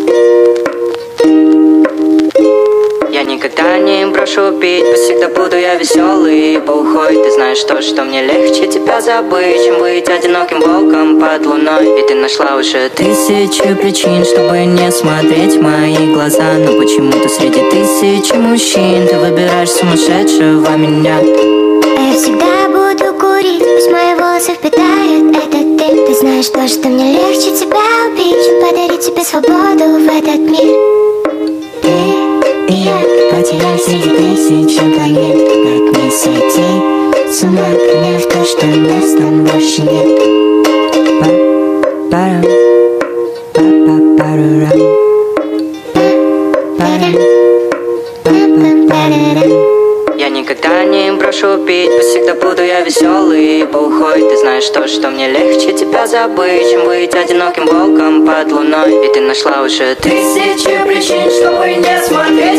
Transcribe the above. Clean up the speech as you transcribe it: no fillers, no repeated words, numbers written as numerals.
Я никогда не брошу пить, пусть всегда буду я веселый. Ибо уходит, ты знаешь то, что мне легче тебя забыть, чем быть одиноким волком под луной. И ты нашла уже тысячу причин, чтобы не смотреть в мои глаза. Но почему-то среди тысячи мужчин ты выбираешь сумасшедшего меня. А я всегда буду курить, пусть мои волосы впитают этот дым. Ты знаешь то, что мне легче тебя убить, чем подарить тебе свободу в этот мир. Ты и я потерялись среди тысячи планет. Как не сойти с ума, приняв то, что нас там больше нет. Парам, па-па-парам, я никогда не брошу пить, пусть всегда буду я веселый. Ибо уходит, ты знаешь то, что мне легче тебя забыть, чем быть одиноким волком под луной. И ты нашла уже тысячу причин, чтобы не смотреть